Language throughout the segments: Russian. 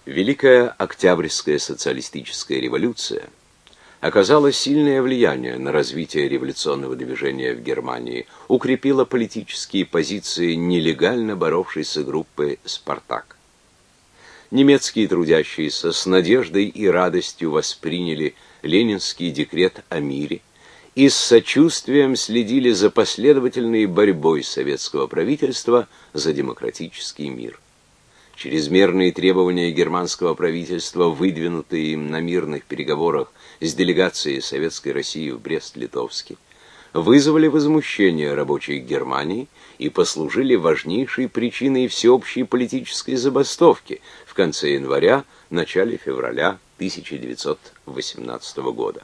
Великая Октябрьская социалистическая революция оказала сильное влияние на развитие революционного движения в Германии, укрепила политические позиции нелегально боровшейся группы «Спартак». Немецкие трудящиеся с надеждой и радостью восприняли ленинский декрет о мире и с сочувствием следили за последовательной борьбой советского правительства за демократический мир. Чрезмерные требования германского правительства, выдвинутые им на мирных переговорах с делегацией Советской России в Брест-Литовске, вызвали возмущение рабочих Германии и послужили важнейшей причиной всеобщей политической забастовки в конце января, начале февраля 1918 года.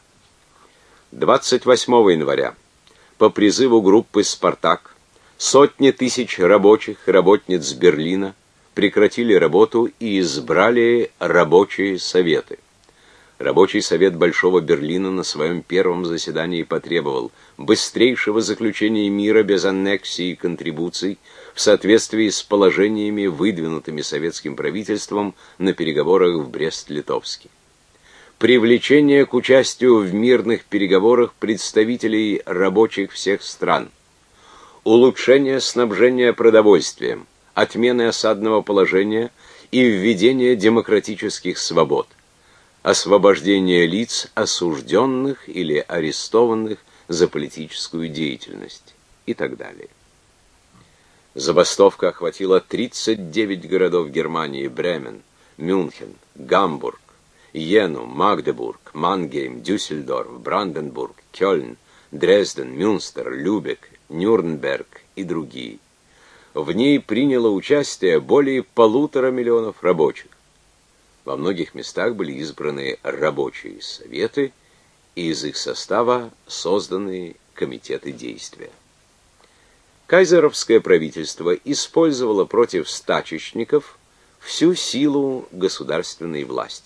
28 января по призыву группы «Спартак» сотни тысяч рабочих и работниц Берлина прекратили работу и избрали рабочие советы. Рабочий совет Большого Берлина на своем первом заседании потребовал быстрейшего заключения мира без аннексий и контрибуций в соответствии с положениями, выдвинутыми советским правительством на переговорах в Брест-Литовске. Привлечение к участию в мирных переговорах представителей рабочих всех стран. Улучшение снабжения продовольствием, отмены осадного положения и введение демократических свобод, освобождение лиц, осужденных или арестованных за политическую деятельность и так далее. Забастовка охватила 39 городов Германии: Бремен, Мюнхен, Гамбург, Йену, Магдебург, Мангейм, Дюссельдорф, Бранденбург, Кёльн, Дрезден, Мюнстер, Любек, Нюрнберг и другие. В ней приняло участие более 1,5 миллиона рабочих. Во многих местах были избраны рабочие советы и из их состава созданы комитеты действия. Кайзеровское правительство использовало против стачечников всю силу государственной власти.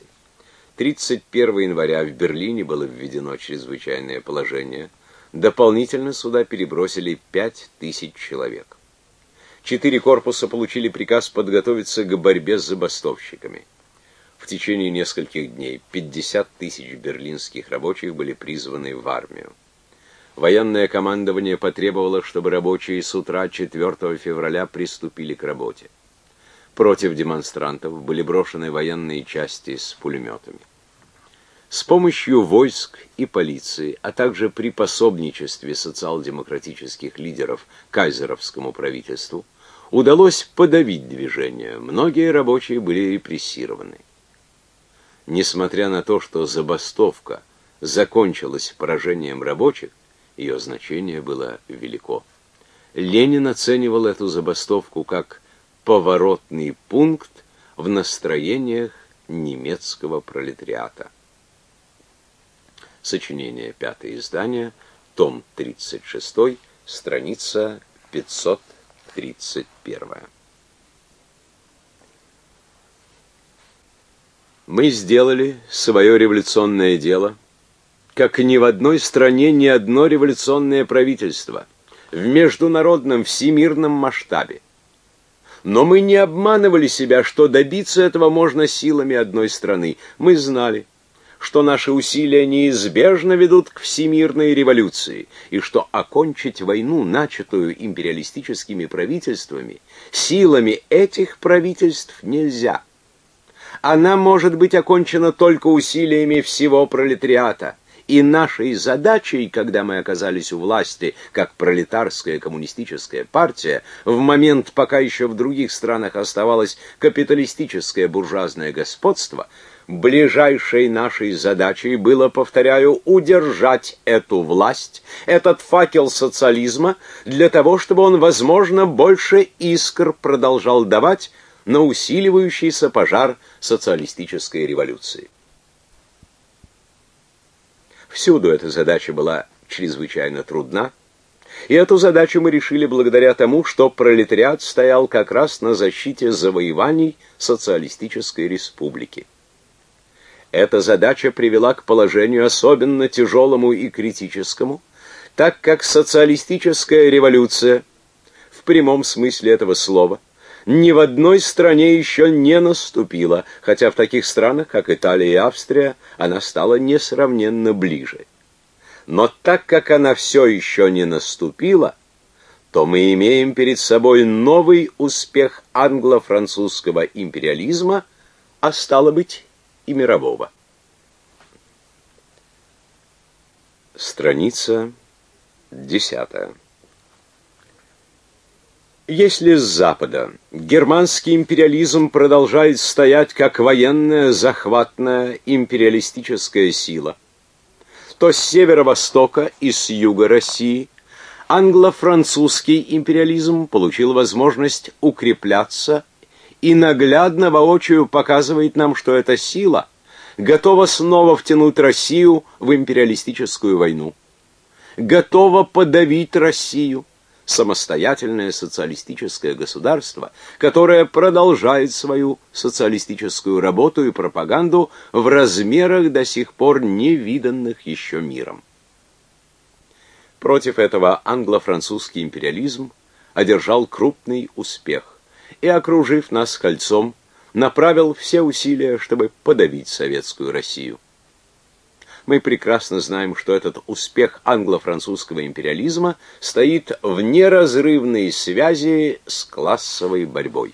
31 января в Берлине было введено чрезвычайное положение. Дополнительно сюда перебросили 5000 человек. 4 корпуса получили приказ подготовиться к борьбе с забастовщиками. В течение нескольких дней 50 тысяч берлинских рабочих были призваны в армию. Военное командование потребовало, чтобы рабочие с утра 4 февраля приступили к работе. Против демонстрантов были брошены военные части с пулеметами. С помощью войск и полиции, а также при пособничестве социал-демократических лидеров кайзеровскому правительству, удалось подавить движение. Многие рабочие были репрессированы. Несмотря на то, что забастовка закончилась поражением рабочих, ее значение было велико. Ленин оценивал эту забастовку как поворотный пункт в настроениях немецкого пролетариата. Сочинение, 5-е издание, том 36, страница 531. Мы сделали свое революционное дело, как ни в одной стране ни одно революционное правительство, в международном всемирном масштабе. Но мы не обманывали себя, что добиться этого можно силами одной страны. Мы знали, что наши усилия неизбежно ведут к всемирной революции, и что окончить войну, начатую империалистическими правительствами, силами этих правительств нельзя. Она может быть окончена только усилиями всего пролетариата. И нашей задачей, когда мы оказались у власти, как пролетарская коммунистическая партия, в момент, пока еще в других странах оставалось капиталистическое буржуазное господство, ближайшей нашей задачей было, повторяю, удержать эту власть, этот факел социализма, для того, чтобы он, возможно, больше искр продолжал давать на усиливающийся пожар социалистической революции. Всюду эта задача была чрезвычайно трудна, и эту задачу мы решили благодаря тому, что пролетариат стоял как раз на защите завоеваний социалистической республики. Эта задача привела к положению особенно тяжелому и критическому, так как социалистическая революция, в прямом смысле этого слова, ни в одной стране еще не наступила, хотя в таких странах, как Италия и Австрия, она стала несравненно ближе. Но так как она все еще не наступила, то мы имеем перед собой новый успех англо-французского империализма, а стало быть и мирового. Страница 10. Если с запада германский империализм продолжает стоять как военная захватная империалистическая сила, то с северо-востока и с юга России англо-французский империализм получил возможность укрепляться и наглядно воочию показывает нам, что эта сила готова снова втянуть Россию в империалистическую войну, готова подавить Россию, самостоятельное социалистическое государство, которое продолжает свою социалистическую работу и пропаганду в размерах до сих пор невиданных еще миром. Против этого англо-французский империализм одержал крупный успех и, окружив нас кольцом, направил все усилия, чтобы подавить советскую Россию. Мы прекрасно знаем, что этот успех англо-французского империализма стоит в неразрывной связи с классовой борьбой.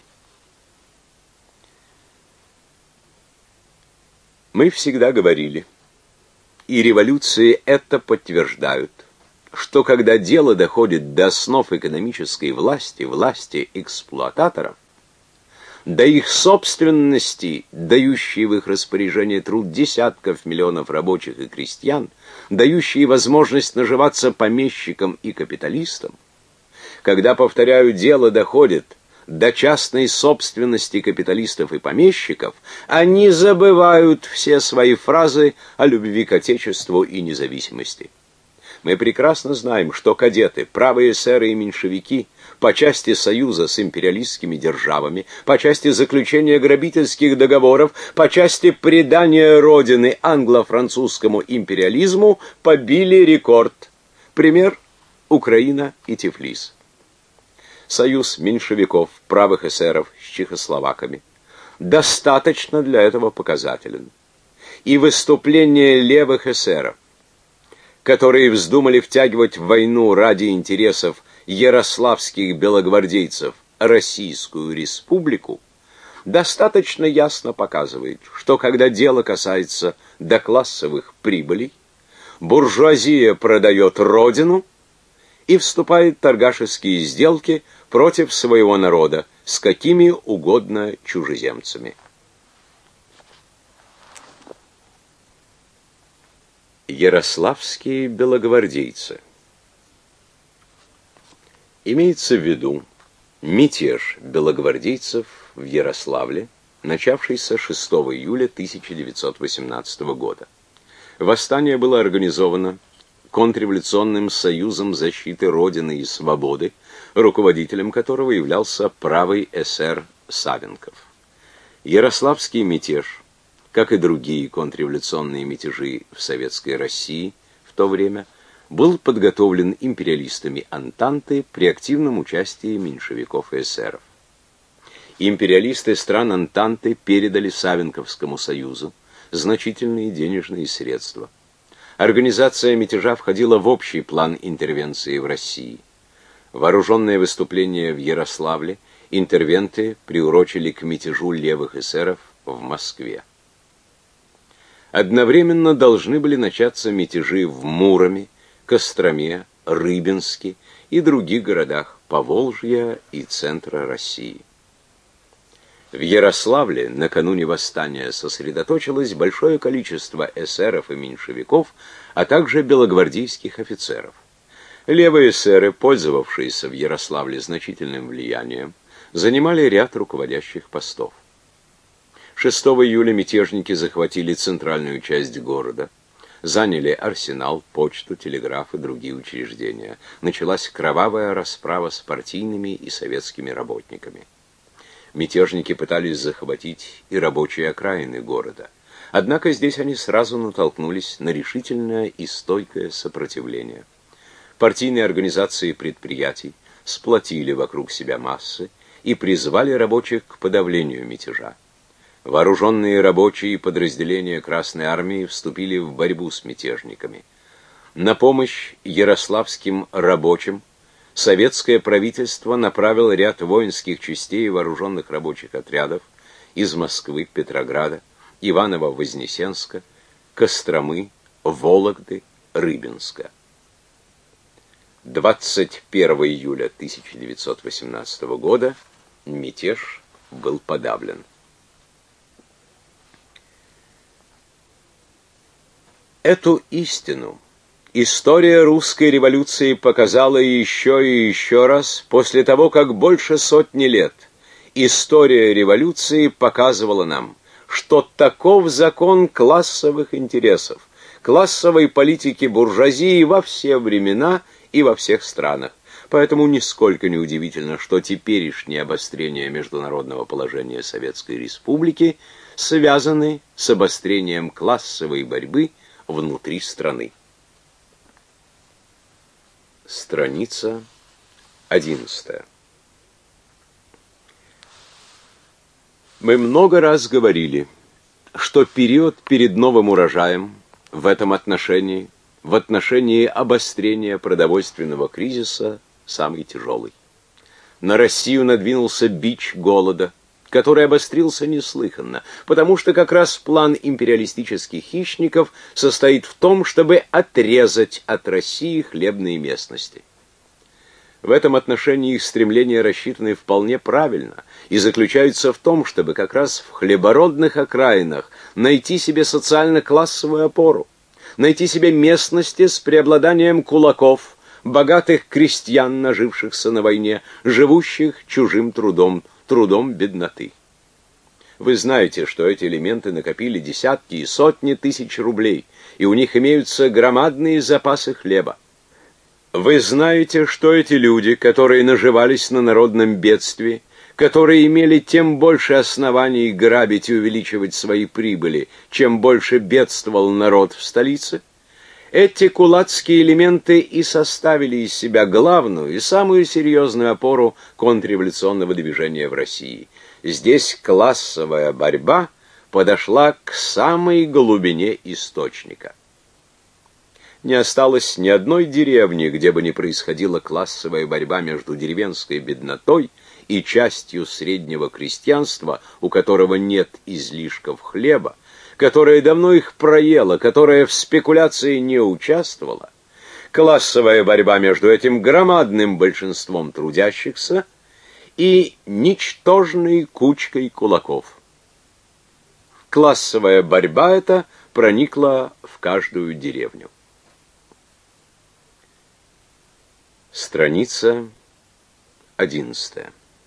Мы всегда говорили, и революции это подтверждают, что когда дело доходит до основ экономической власти, власти эксплуататоров, до их собственности, дающей в их распоряжение труд десятков миллионов рабочих и крестьян, дающей возможность наживаться помещикам и капиталистам, когда, повторяю, дело доходит до частной собственности капиталистов и помещиков, они забывают все свои фразы о любви к Отечеству и независимости. Мы прекрасно знаем, что кадеты, правые эсеры и меньшевики по части союза с империалистскими державами, по части заключения грабительских договоров, по части предания Родины англо-французскому империализму побили рекорд. Пример – Украина и Тифлис. Союз меньшевиков, правых эсеров с чехословаками достаточно для этого показателен. И выступление левых эсеров, которые вздумали втягивать в войну ради интересов ярославских белогвардейцев Российскую Республику, достаточно ясно показывает, что когда дело касается доклассовых прибылей, буржуазия продает родину и вступает в торгашеские сделки против своего народа с какими угодно чужеземцами. Ярославские белогвардейцы. Имеется в виду мятеж белогвардейцев в Ярославле, начавшийся 6 июля 1918 года. Восстание было организовано контрреволюционным союзом защиты Родины и Свободы, руководителем которого являлся правый эсер Савенков. Ярославский мятеж, как и другие контрреволюционные мятежи в Советской России в то время, был подготовлен империалистами Антанты при активном участии меньшевиков и эсеров. Империалисты стран Антанты передали Савенковскому союзу значительные денежные средства. Организация мятежа входила в общий план интервенции в России. Вооруженное выступление в Ярославле интервенты приурочили к мятежу левых эсеров в Москве. Одновременно должны были начаться мятежи в Муроме, Костроме, Рыбинске и других городах Поволжья и центра России. В Ярославле накануне восстания сосредоточилось большое количество эсеров и меньшевиков, а также белогвардейских офицеров. Левые эсеры, пользовавшиеся в Ярославле значительным влиянием, занимали ряд руководящих постов. 6 июля мятежники захватили центральную часть города, заняли арсенал, почту, телеграф и другие учреждения. Началась кровавая расправа с партийными и советскими работниками. Мятежники пытались захватить и рабочие окраины города. Однако здесь они сразу натолкнулись на решительное и стойкое сопротивление. Партийные организации предприятий сплотили вокруг себя массы и призвали рабочих к подавлению мятежа. Вооруженные рабочие и подразделения Красной Армии вступили в борьбу с мятежниками. На помощь ярославским рабочим советское правительство направило ряд воинских частей и вооруженных рабочих отрядов из Москвы, Петрограда, Иваново-Вознесенска, Костромы, Вологды, Рыбинска. 21 июля 1918 года мятеж был подавлен. Эту истину история русской революции показала еще и еще раз после того, как больше сотни лет история революции показывала нам, что таков закон классовых интересов, классовой политики буржуазии во все времена и во всех странах. Поэтому нисколько не удивительно, что теперешнее обострение международного положения Советской Республики связаны с обострением классовой борьбы внутри страны. Страница 11. Мы много раз говорили, что период перед новым урожаем в этом отношении, в отношении обострения продовольственного кризиса, самый тяжелый. На Россию надвинулся бич голода, который обострился неслыханно, потому что как раз план империалистических хищников состоит в том, чтобы отрезать от России хлебные местности. В этом отношении их стремления рассчитаны вполне правильно и заключаются в том, чтобы как раз в хлебородных окраинах найти себе социально-классовую опору, найти себе местности с преобладанием кулаков, богатых крестьян, нажившихся на войне, живущих чужим трудом, трудом бедноты. Вы знаете, что эти элементы накопили десятки и сотни тысяч рублей, и у них имеются громадные запасы хлеба. Вы знаете, что эти люди, которые наживались на народном бедствии, которые имели тем больше оснований грабить и увеличивать свои прибыли, чем больше бедствовал народ в столице, эти кулацкие элементы и составили из себя главную и самую серьезную опору контрреволюционного движения в России. Здесь классовая борьба подошла к самой глубине источника. Не осталось ни одной деревни, где бы не происходила классовая борьба между деревенской беднотой и частью среднего крестьянства, у которого нет излишков хлеба, которая давно их проела, которая в спекуляции не участвовала. Классовая борьба между этим громадным большинством трудящихся и ничтожной кучкой кулаков. Классовая борьба эта проникла в каждую деревню. Страница 11.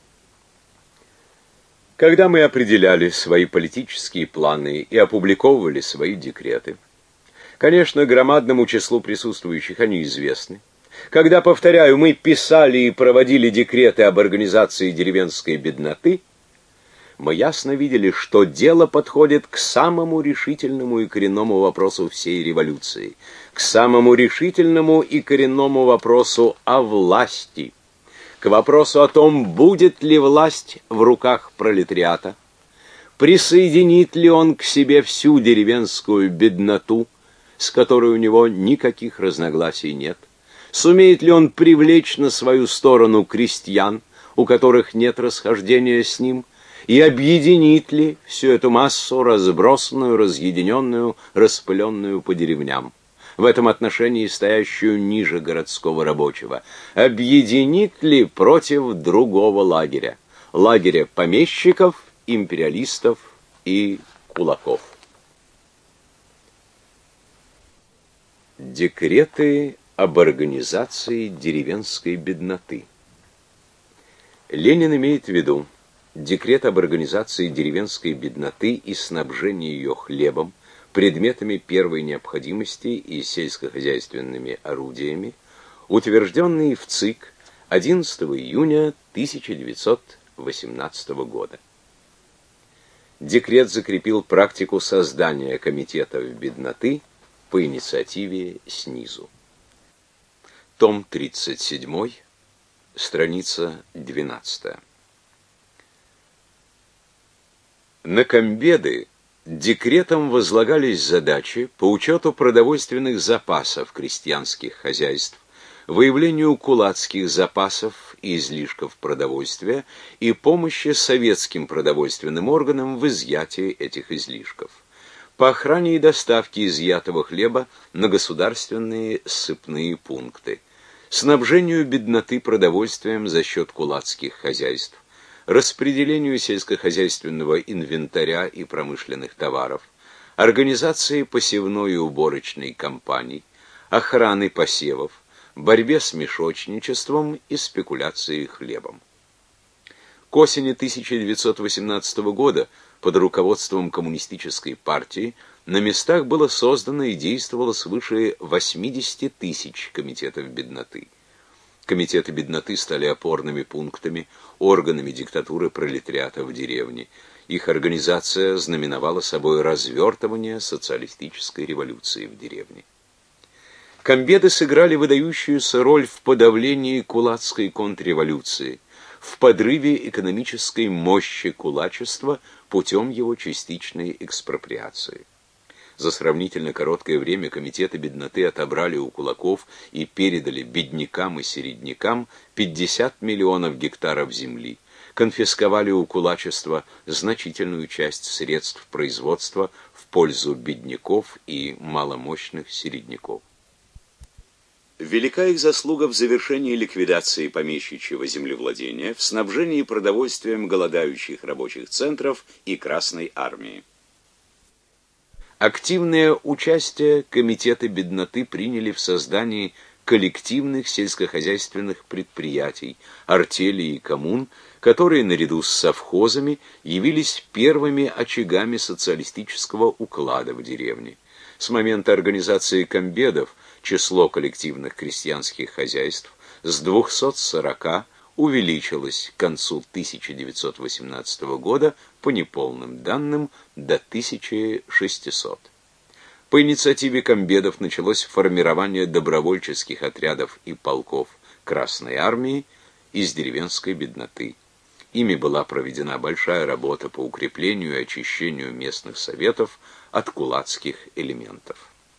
Когда мы определяли свои политические планы и опубликовывали свои декреты, конечно, громадному числу присутствующих они известны. Когда, повторяю, мы писали и проводили декреты об организации деревенской бедноты, мы ясно видели, что дело подходит к самому решительному и коренному вопросу всей революции, к самому решительному и коренному вопросу о власти, к вопросу о том, будет ли власть в руках пролетариата, присоединит ли он к себе всю деревенскую бедноту, с которой у него никаких разногласий нет, сумеет ли он привлечь на свою сторону крестьян, у которых нет расхождения с ним, и объединит ли всю эту массу, разбросанную, разъединенную, распыленную по деревням, в этом отношении стоящую ниже городского рабочего, объединит ли против другого лагеря, лагеря помещиков, империалистов и кулаков. Декреты об организации деревенской бедноты. Ленин имеет в виду декрет об организации деревенской бедноты и снабжении ее хлебом, предметами первой необходимости и сельскохозяйственными орудиями, утвержденный в ЦИК 11 июня 1918 года. Декрет закрепил практику создания комитетов бедноты по инициативе снизу. Том 37, страница 12. На комбеды декретом возлагались задачи по учету продовольственных запасов крестьянских хозяйств, выявлению кулацких запасов и излишков продовольствия и помощи советским продовольственным органам в изъятии этих излишков, по охране и доставке изъятого хлеба на государственные ссыпные пункты, снабжению бедноты продовольствием за счет кулацких хозяйств, распределению сельскохозяйственного инвентаря и промышленных товаров, организации посевной и уборочной кампаний, охраны посевов, борьбе с мешочничеством и спекуляцией хлебом. К осени 1918 года под руководством Коммунистической партии на местах было создано и действовало свыше 80 тысяч комитетов бедноты. Комитеты бедноты стали опорными пунктами, органами диктатуры пролетариата в деревне. Их организация знаменовала собой развертывание социалистической революции в деревне. Комбеды сыграли выдающуюся роль в подавлении кулацкой контрреволюции, в подрыве экономической мощи кулачества путем его частичной экспроприации. За сравнительно короткое время комитеты бедноты отобрали у кулаков и передали беднякам и середнякам 50 миллионов гектаров земли, конфисковали у кулачества значительную часть средств производства в пользу бедняков и маломощных середняков. Велика их заслуга в завершении ликвидации помещичьего землевладения, в снабжении продовольствием голодающих рабочих центров и Красной армии. Активное участие комитеты бедноты приняли в создании коллективных сельскохозяйственных предприятий, артелей и коммун, которые наряду с совхозами явились первыми очагами социалистического уклада в деревне. С момента организации комбедов число коллективных крестьянских хозяйств с 240 увеличилось к концу 1918 года по неполным данным до 1600. По инициативе комбедов началось формирование добровольческих отрядов и полков Красной армии из деревенской бедноты. Ими была проведена большая работа по укреплению и очищению местных советов от кулацких элементов.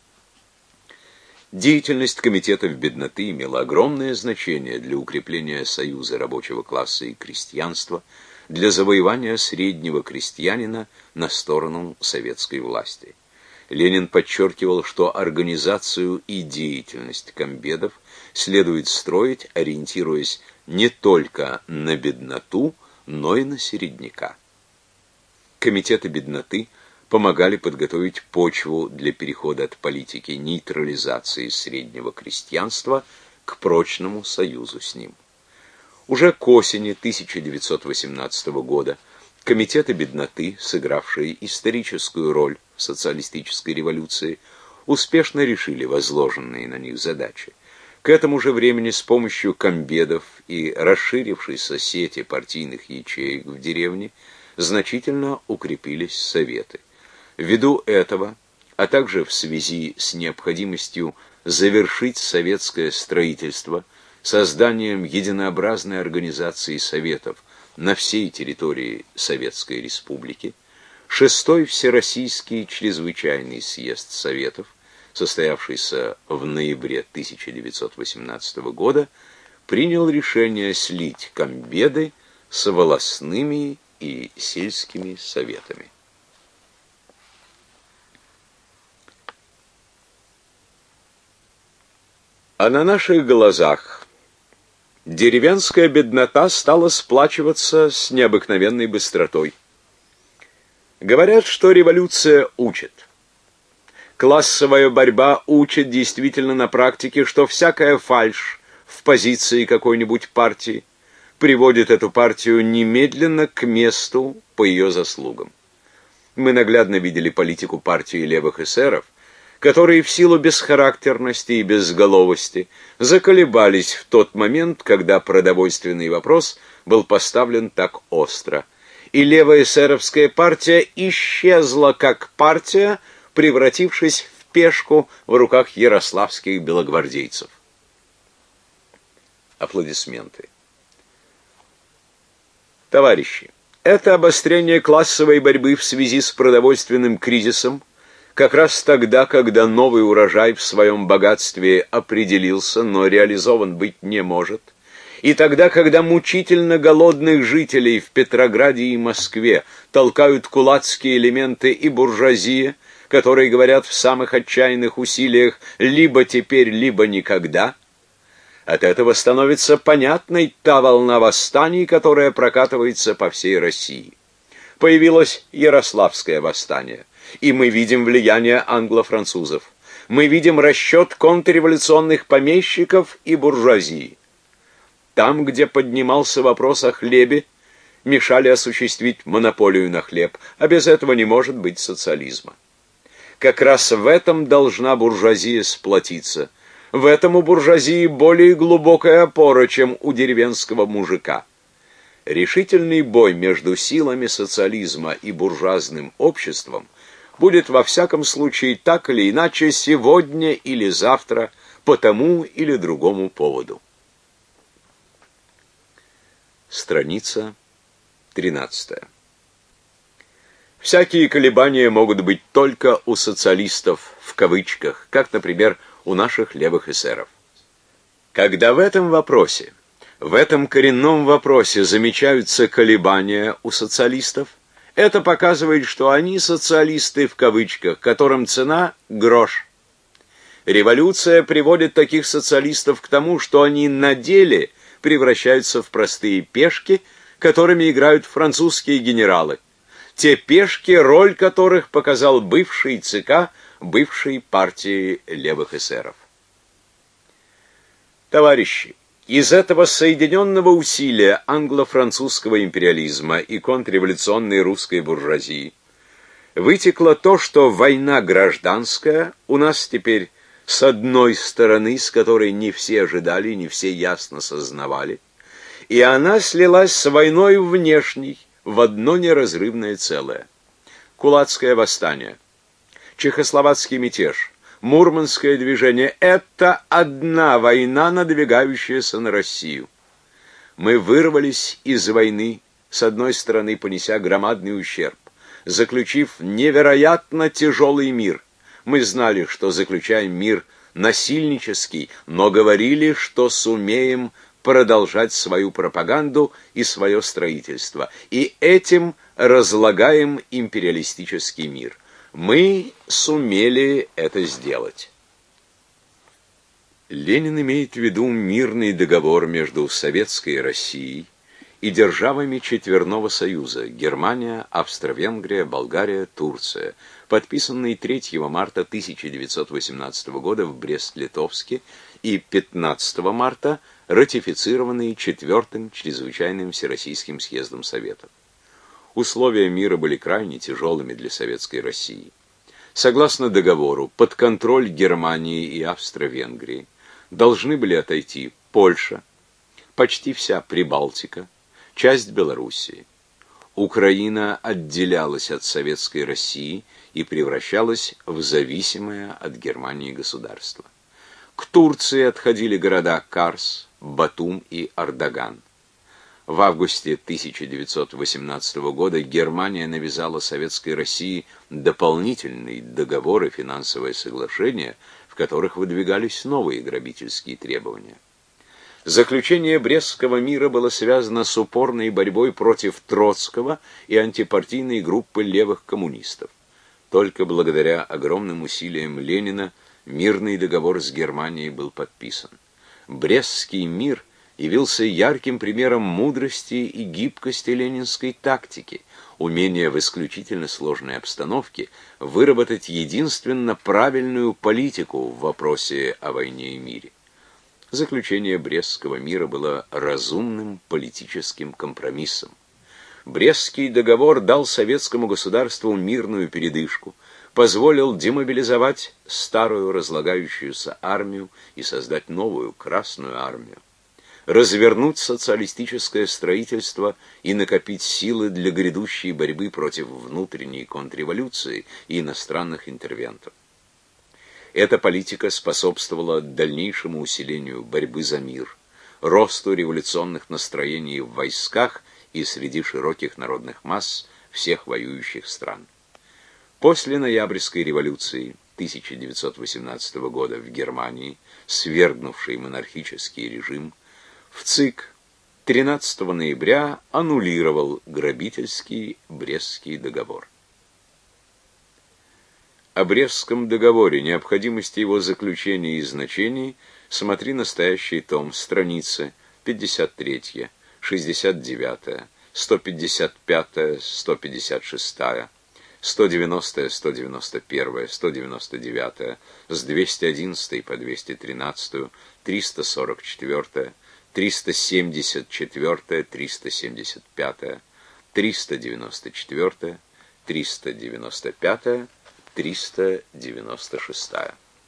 Деятельность комитетов бедноты имела огромное значение для укрепления союза рабочего класса и крестьянства, для завоевания среднего крестьянина на сторону советской власти. Ленин подчеркивал, что организацию и деятельность комбедов следует строить, ориентируясь не только на бедноту, но и на середняка. Комитеты бедноты помогали подготовить почву для перехода от политики нейтрализации среднего крестьянства к прочному союзу с ним. Уже к осени 1918 года комитеты бедноты, сыгравшие историческую роль в социалистической революции, успешно решили возложенные на них задачи. К этому же времени с помощью комбедов и расширившейся сети партийных ячеек в деревне значительно укрепились советы. Ввиду этого, а также в связи с необходимостью завершить советское строительство созданием единообразной организации советов на всей территории Советской Республики, Шестой Всероссийский чрезвычайный съезд Советов, состоявшийся в ноябре 1918 года, принял решение слить комбеды с волостными и сельскими советами. А на наших глазах деревенская беднота стала сплачиваться с необыкновенной быстротой. Говорят, что революция учит. Классовая борьба учит действительно на практике, что всякая фальшь в позиции какой-нибудь партии приводит эту партию немедленно к месту по ее заслугам. Мы наглядно видели политику партии левых эсеров, которые в силу бесхарактерности и безголовости заколебались в тот момент, когда продовольственный вопрос был поставлен так остро. И левая эсеровская партия исчезла как партия, превратившись в пешку в руках ярославских белогвардейцев. Аплодисменты. Товарищи, Это обострение классовой борьбы в связи с продовольственным кризисом как раз тогда, когда новый урожай в своем богатстве определился, но реализован быть не может, и тогда, когда мучительно голодных жителей в Петрограде и Москве толкают кулацкие элементы и буржуазия, которые говорят в самых отчаянных усилиях «либо теперь, либо никогда», от этого становится понятной та волна восстаний, которая прокатывается по всей России. Появилось Ярославское восстание, и мы видим влияние англо-французов. Мы видим расчет контрреволюционных помещиков и буржуазии. Там, где поднимался вопрос о хлебе, мешали осуществить монополию на хлеб, а без этого не может быть социализма. Как раз в этом должна буржуазия сплотиться. В этом у буржуазии более глубокая опора, чем у деревенского мужика. Решительный бой между силами социализма и буржуазным обществом будет во всяком случае так или иначе сегодня или завтра по тому или другому поводу. Страница 13. Всякие колебания могут быть только у социалистов в кавычках, как, например, у наших левых эсеров. Когда в этом вопросе, в этом коренном вопросе замечаются колебания у социалистов, это показывает, что они социалисты в кавычках, которым цена грош. Революция приводит таких социалистов к тому, что они на деле превращаются в простые пешки, которыми играют французские генералы. Те пешки, роль которых показал бывший ЦК бывшей партии левых эсеров. Товарищи, из этого соединенного усилия англо-французского империализма и контрреволюционной русской буржуазии вытекло то, что война гражданская у нас теперь с одной стороны, с которой не все ожидали, не все ясно сознавали, и она слилась с войной внешней в одно неразрывное целое. Кулацкое восстание, Чехословацкий мятеж, Мурманское движение – это одна война, надвигающаяся на Россию. Мы вырвались из войны, с одной стороны, понеся громадный ущерб, заключив невероятно тяжелый мир. Мы знали, что заключаем мир насильнический, но говорили, что сумеем продолжать свою пропаганду и свое строительство, и этим разлагаем империалистический мир. Мы сумели это сделать. Ленин имеет в виду мирный договор между Советской Россией и державами Четверного Союза Германия, Австро-Венгрия, Болгария, Турция, подписанный 3 марта 1918 года в Брест-Литовске и 15 марта ратифицированный 4-м Чрезвычайным Всероссийским съездом Советов. Условия мира были крайне тяжелыми для Советской России. Согласно договору, под контроль Германии и Австро-Венгрии должны были отойти Польша, почти вся Прибалтика, часть Белоруссии. Украина отделялась от Советской России и превращалась в зависимое от Германии государство. К Турции отходили города Карс, Батум и Ардаган. В августе 1918 года Германия навязала Советской России дополнительные договоры, финансовое соглашение, в которых выдвигались новые грабительские требования. Заключение Брестского мира было связано с упорной борьбой против Троцкого и антипартийной группы левых коммунистов. Только благодаря огромным усилиям Ленина мирный договор с Германией был подписан. Брестский мир явился ярким примером мудрости и гибкости ленинской тактики, умения в исключительно сложной обстановке выработать единственно правильную политику в вопросе о войне и мире. Заключение Брестского мира было разумным политическим компромиссом. Брестский договор дал советскому государству мирную передышку, позволил демобилизовать старую разлагающуюся армию и создать новую Красную армию, развернуть социалистическое строительство и накопить силы для грядущей борьбы против внутренней контрреволюции и иностранных интервентов. Эта политика способствовала дальнейшему усилению борьбы за мир, росту революционных настроений в войсках и среди широких народных масс всех воюющих стран. После Ноябрьской революции 1918 года в Германии, свергнувшей монархический режим, в ЦИК 13 ноября аннулировал грабительский Брестский договор. О Брестском договоре, необходимости его заключения и значений смотри настоящий том, страницы 53, 69, 155, 156, 190, 191, 199, с 211 по 213, 344, 374, 375, 394, 395, 396.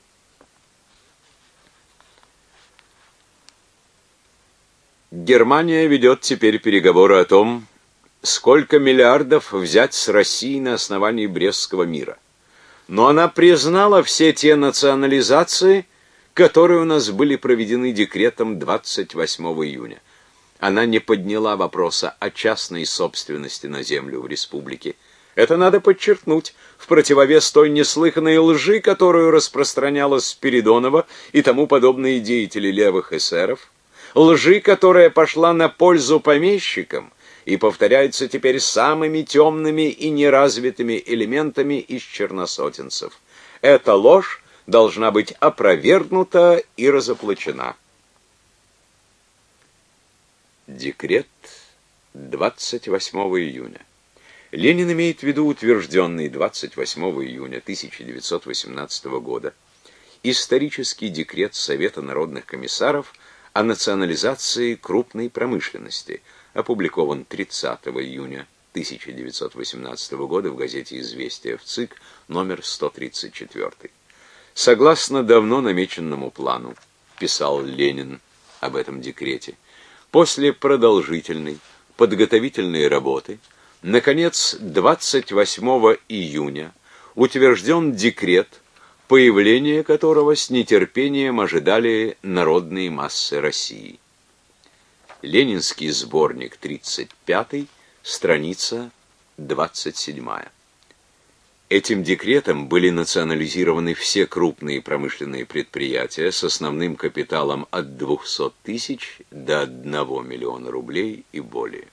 Германия ведет теперь переговоры о том, сколько миллиардов взять с России на основании Брестского мира. Но она признала все те национализации, которые у нас были проведены декретом 28 июня. Она не подняла вопроса о частной собственности на землю в республике. Это надо подчеркнуть, в противовес той неслыханной лжи, которую распространяла Спиридонова и тому подобные деятели левых эсеров, лжи, которая пошла на пользу помещикам и повторяется теперь самыми темными и неразвитыми элементами из черносотенцев. Эта ложь должна быть опровергнута и разоблачена. Декрет 28 июня. Ленин имеет в виду утвержденный 28 июня 1918 года исторический декрет Совета народных комиссаров о национализации крупной промышленности, опубликован 30 июня 1918 года в газете «Известия» в ЦИК номер 134. Согласно давно намеченному плану, писал Ленин об этом декрете, после продолжительной подготовительной работы, наконец, 28 июня утвержден декрет, появление которого с нетерпением ожидали народные массы России. Ленинский сборник 35, страница 27. Этим декретом были национализированы все крупные промышленные предприятия с основным капиталом от 200 тысяч до 1 миллиона рублей и более.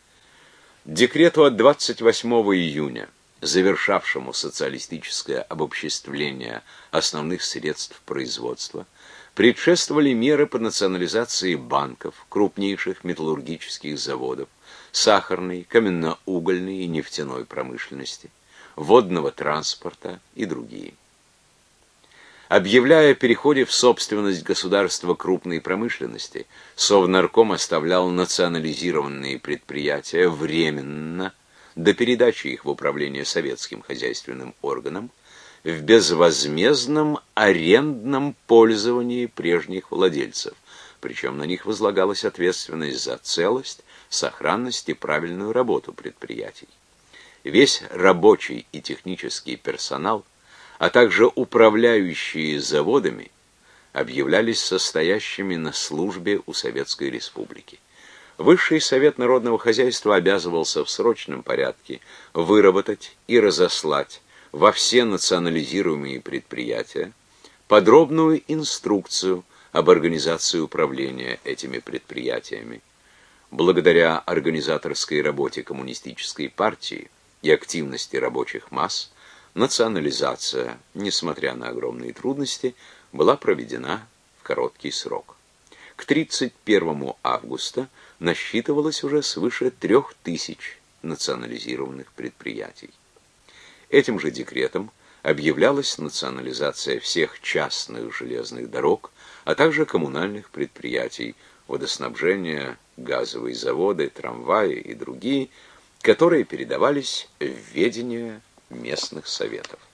Декрету от 28 июня, завершавшему социалистическое обобществление основных средств производства, предшествовали меры по национализации банков, крупнейших металлургических заводов, сахарной, каменноугольной и нефтяной промышленности, водного транспорта и другие. Объявляя о переходе в собственность государства крупной промышленности, Совнарком оставлял национализированные предприятия временно, до передачи их в управление советским хозяйственным органам, в безвозмездном арендном пользовании прежних владельцев, причем на них возлагалась ответственность за целость, сохранность и правильную работу предприятий. Весь рабочий и технический персонал, а также управляющие заводами, объявлялись состоящими на службе у Советской Республики. Высший совет народного хозяйства обязывался в срочном порядке выработать и разослать во все национализируемые предприятия подробную инструкцию об организации управления этими предприятиями. Благодаря организаторской работе коммунистической партии и активности рабочих масс, национализация, несмотря на огромные трудности, была проведена в короткий срок. К 31 августа насчитывалось уже свыше 3000 национализированных предприятий. Этим же декретом объявлялась национализация всех частных железных дорог, а также коммунальных предприятий, водоснабжения, газовые заводы, трамваи и другие, которые передавались в ведение местных советов.